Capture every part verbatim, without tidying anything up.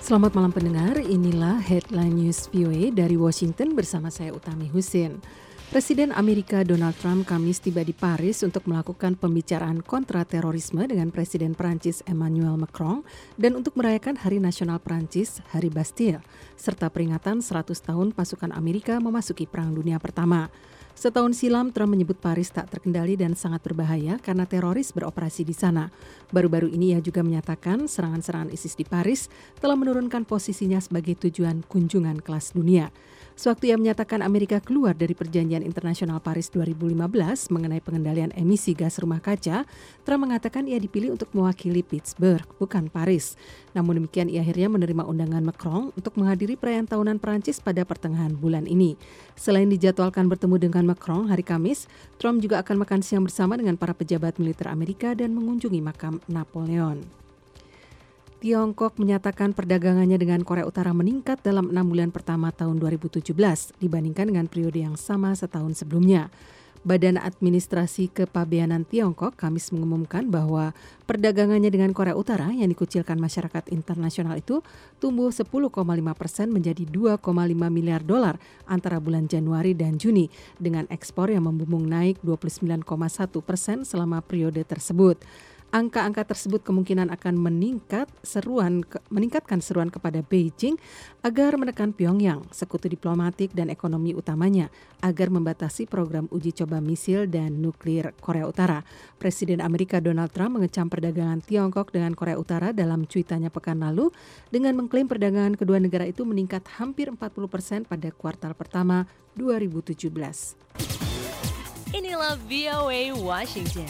Selamat malam pendengar, inilah Headline News V O A dari Washington bersama saya Utami Husin. Presiden Amerika Donald Trump Kamis tiba di Paris untuk melakukan pembicaraan kontra terorisme dengan Presiden Prancis Emmanuel Macron dan untuk merayakan Hari Nasional Prancis, Hari Bastille, serta peringatan seratus tahun pasukan Amerika memasuki Perang Dunia Pertama. Setahun silam, Trump menyebut Paris tak terkendali dan sangat berbahaya karena teroris beroperasi di sana. Baru-baru ini ia juga menyatakan serangan-serangan ISIS di Paris telah menurunkan posisinya sebagai tujuan kunjungan kelas dunia. Sewaktu ia menyatakan Amerika keluar dari Perjanjian Internasional Paris dua ribu lima belas mengenai pengendalian emisi gas rumah kaca, Trump mengatakan ia dipilih untuk mewakili Pittsburgh, bukan Paris. Namun demikian ia akhirnya menerima undangan Macron untuk menghadiri perayaan tahunan Prancis pada pertengahan bulan ini. Selain dijadwalkan bertemu dengan Macron hari Kamis, Trump juga akan makan siang bersama dengan para pejabat militer Amerika dan mengunjungi makam Napoleon. Tiongkok menyatakan perdagangannya dengan Korea Utara meningkat dalam enam bulan pertama tahun dua ribu tujuh belas dibandingkan dengan periode yang sama setahun sebelumnya. Badan Administrasi Kepabeanan Tiongkok Kamis mengumumkan bahwa perdagangannya dengan Korea Utara yang dikucilkan masyarakat internasional itu tumbuh sepuluh koma lima persen menjadi dua koma lima miliar dolar antara bulan Januari dan Juni dengan ekspor yang membumbung naik dua puluh sembilan koma satu persen selama periode tersebut. Angka-angka tersebut kemungkinan akan meningkat seruan ke, meningkatkan seruan kepada Beijing agar menekan Pyongyang, sekutu diplomatik dan ekonomi utamanya, agar membatasi program uji coba misil dan nuklir Korea Utara. Presiden Amerika Donald Trump mengecam perdagangan Tiongkok dengan Korea Utara dalam cuitannya pekan lalu dengan mengklaim perdagangan kedua negara itu meningkat hampir empat puluh persen pada kuartal pertama dua ribu tujuh belas. Inilah V O A Washington.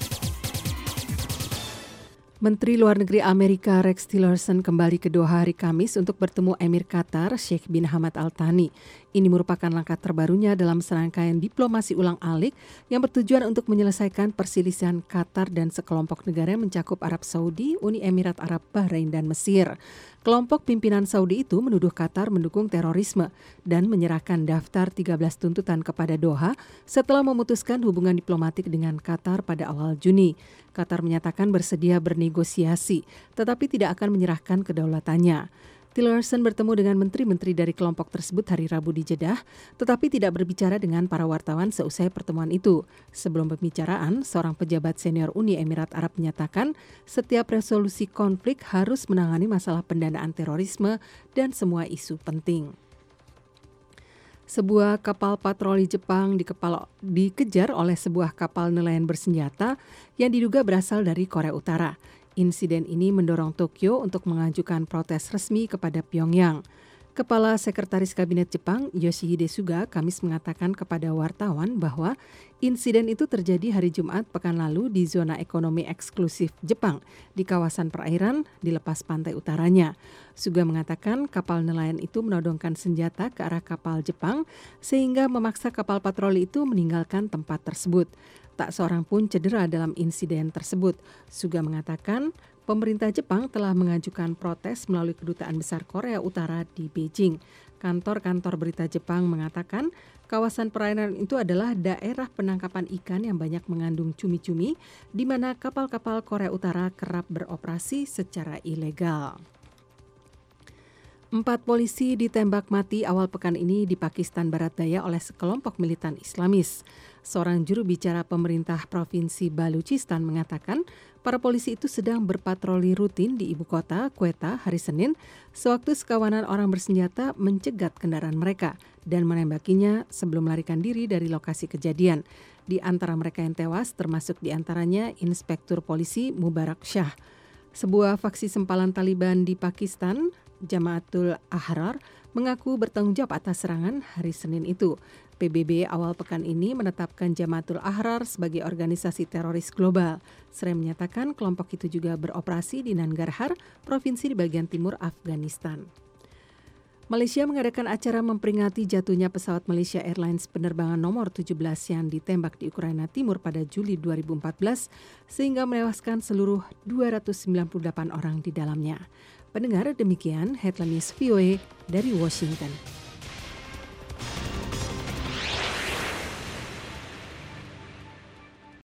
Menteri Luar Negeri Amerika Rex Tillerson kembali ke Doha hari Kamis untuk bertemu Emir Qatar Sheikh bin Hamad Al Thani. Ini merupakan langkah terbarunya dalam serangkaian diplomasi ulang-alik yang bertujuan untuk menyelesaikan perselisihan Qatar dan sekelompok negara yang mencakup Arab Saudi, Uni Emirat Arab, Bahrain, dan Mesir. Kelompok pimpinan Saudi itu menuduh Qatar mendukung terorisme dan menyerahkan daftar tiga belas tuntutan kepada Doha setelah memutuskan hubungan diplomatik dengan Qatar pada awal Juni. Qatar menyatakan bersedia bernegosiasi, tetapi tidak akan menyerahkan kedaulatannya. Tillerson bertemu dengan menteri-menteri dari kelompok tersebut hari Rabu di Jeddah, tetapi tidak berbicara dengan para wartawan seusai pertemuan itu. Sebelum pembicaraan, seorang pejabat senior Uni Emirat Arab menyatakan setiap resolusi konflik harus menangani masalah pendanaan terorisme dan semua isu penting. Sebuah kapal patroli Jepang dikepal, dikejar oleh sebuah kapal nelayan bersenjata yang diduga berasal dari Korea Utara. Insiden ini mendorong Tokyo untuk mengajukan protes resmi kepada Pyongyang. Kepala Sekretaris Kabinet Jepang Yoshihide Suga Kamis mengatakan kepada wartawan bahwa insiden itu terjadi hari Jumat pekan lalu di zona ekonomi eksklusif Jepang di kawasan perairan di lepas pantai utaranya. Suga mengatakan kapal nelayan itu menodongkan senjata ke arah kapal Jepang sehingga memaksa kapal patroli itu meninggalkan tempat tersebut. Tak seorang pun cedera dalam insiden tersebut. Suga mengatakan pemerintah Jepang telah mengajukan protes melalui Kedutaan Besar Korea Utara di Beijing. Kantor-kantor berita Jepang mengatakan kawasan perairan itu adalah daerah penangkapan ikan yang banyak mengandung cumi-cumi, di mana kapal-kapal Korea Utara kerap beroperasi secara ilegal. Empat polisi ditembak mati awal pekan ini di Pakistan Barat Daya oleh sekelompok militan Islamis. Seorang juru bicara pemerintah Provinsi Baluchistan mengatakan para polisi itu sedang berpatroli rutin di ibu kota, Quetta, hari Senin, sewaktu sekawanan orang bersenjata mencegat kendaraan mereka dan menembakinya sebelum melarikan diri dari lokasi kejadian. Di antara mereka yang tewas termasuk di antaranya Inspektur Polisi Mubarak Shah. Sebuah faksi sempalan Taliban di Pakistan, Jamaatul Ahrar, mengaku bertanggung jawab atas serangan hari Senin itu. P B B awal pekan ini menetapkan Jamaatul Ahrar sebagai organisasi teroris global. Selain menyatakan kelompok itu juga beroperasi di Nangarhar, provinsi di bagian timur Afghanistan. Malaysia mengadakan acara memperingati jatuhnya pesawat Malaysia Airlines penerbangan nomor tujuh belas yang ditembak di Ukraina Timur pada Juli dua ribu empat belas sehingga menewaskan seluruh dua ratus sembilan puluh delapan orang di dalamnya. Pendengar, demikian Headline News V O A dari Washington.